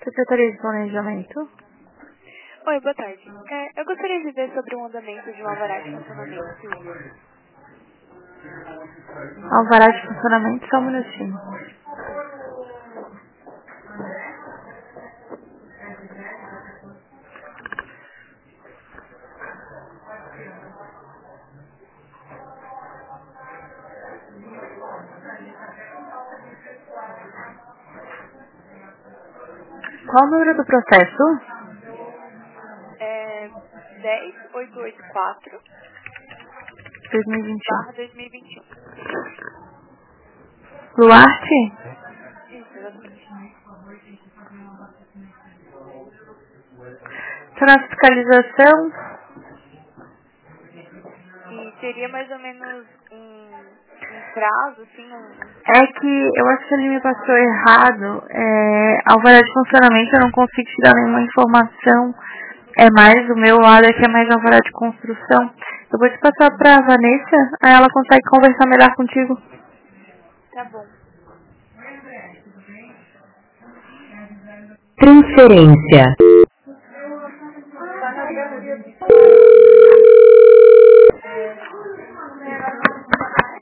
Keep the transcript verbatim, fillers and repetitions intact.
Secretaria de Planejamento. Oi, boa tarde. É, eu gostaria de ver sobre o andamento de um alvará de funcionamento civil. Alvará de funcionamento, só um minutinho. Qual o número do processo? É dez mil oitocentos e oitenta e quatro dois mil e vinte e barra um. dois mil e vinte e um. Luarte? Isso, exatamente. Está na fiscalização. E seria mais ou menos um, um prazo, assim, um... É que eu acho que ele me passou errado. É, alvará de funcionamento, eu não consigo te dar nenhuma informação. É mais o meu lado é que é mais alvará de construção. Eu vou te passar para a Vanessa, aí ela consegue conversar melhor contigo. Tá bom. Transferência.